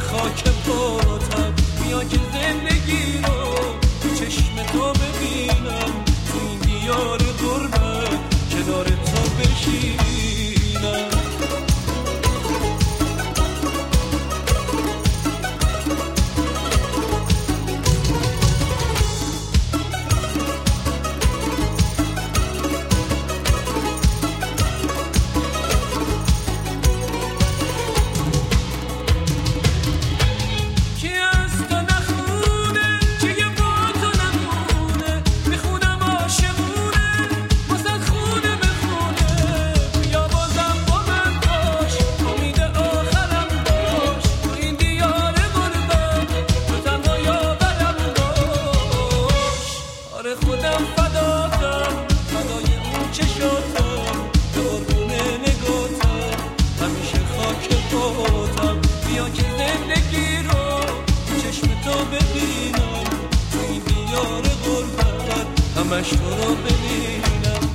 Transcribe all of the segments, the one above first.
خاک پاتم، بیا که زندگی رو تو چشم تو ببینم، تو این دیار غربت کنار تو بشینم. همش تو رو ببینم.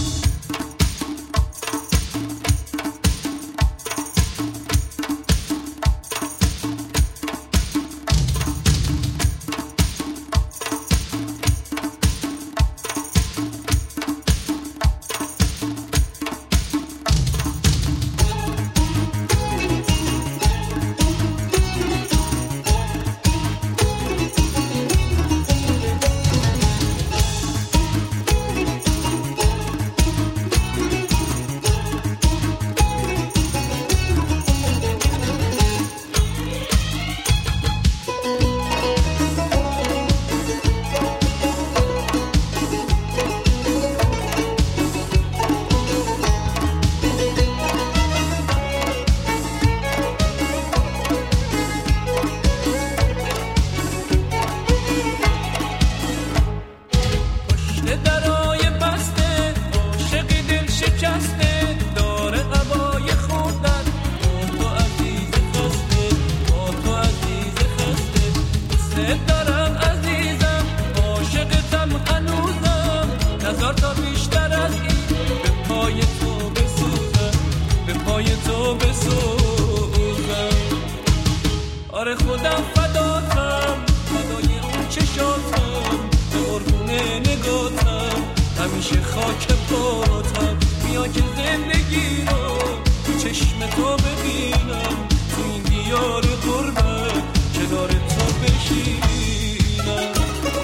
آره خودم فداتم، فدای اون چشاتم، به قربونه نگاتم، همیشه خاک پاتم، بیا که زندگی رو تو چشم تو ببینم، تو این دیار غربت کنار تو بشینم.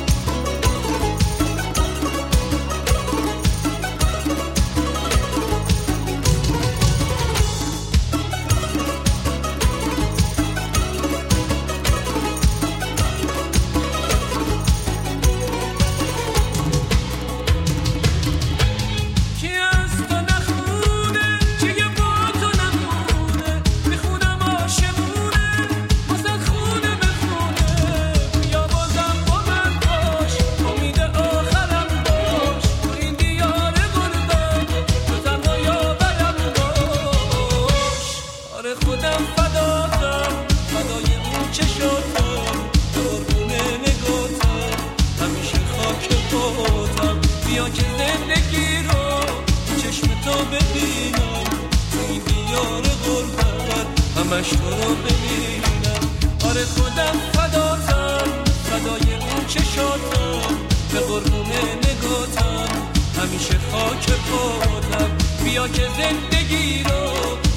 خودم فداتم، فدای اون چشاتم، قربونه نگاتم، همیشه خاک پاتم، بیا که زندگی رو چشم تو ببینم، تو این دیار غربت همش تو رو ببینم. آره خودم فداتم، فدای اون چشاتم، به قربونه نگاتم، همیشه خاک پاتم، بیا که زندگی رو